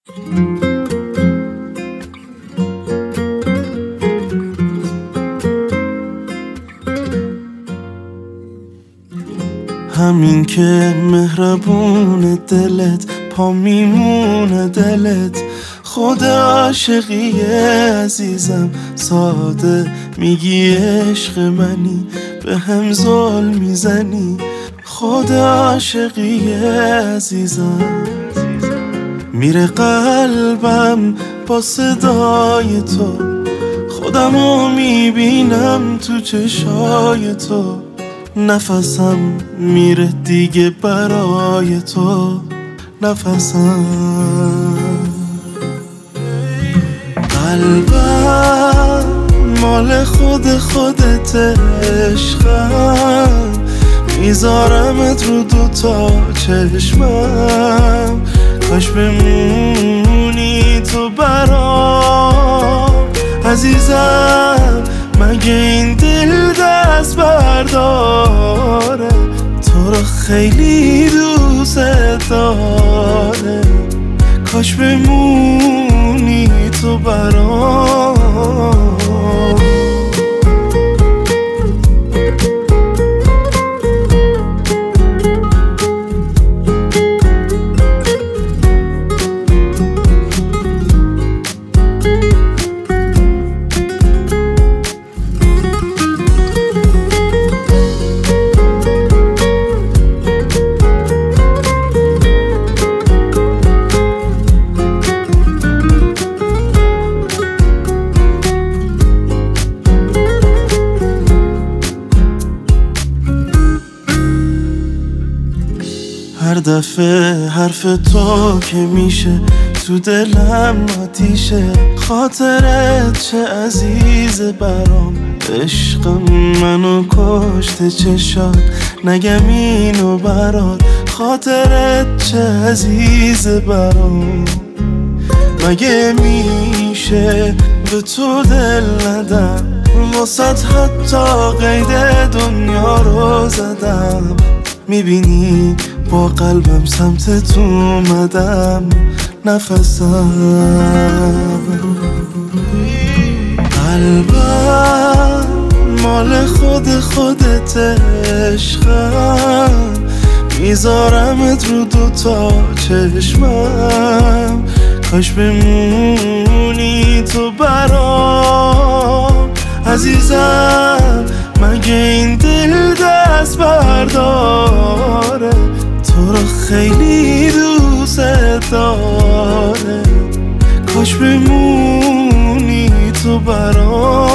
همین که مهربون دلت، پا میمونه دلت، خود عاشقی عزیزم. ساده میگی عشق منی، به هم ظلم میزنی، خود عاشقی عزیزم. میره قلبم با صدای تو، خودمو میبینم تو چشای تو. نفسم میره دیگه برای تو، نفسم. قلبم مال خودت عشقم، میذارمت رو دوتا چشمم. کاش بمونی تو برام عزیزم. مگه این دل دست برداره، تو رو خیلی دوست داره. کاش بمونی تو برام. هر دفعه حرف تو که میشه تو دلم آتیشه. خاطرت چه عزیزه برام، عشق منو کشته چشات. نگم اینو برات، خاطرت چه عزیزه برام. مگه میشه به تو دل ندم، واسط حتی قید دنیا رو زدم. میبینی با قلبم سمت تو اومدم، نفسم. قلبم مال خودت عشقم، میذارمت رو دوتا چشمم. کاش بمونی تو برام عزیزم. مگه این دل دست برداره، تو رو خیلی دوست داره. کاش بمونی تو برام.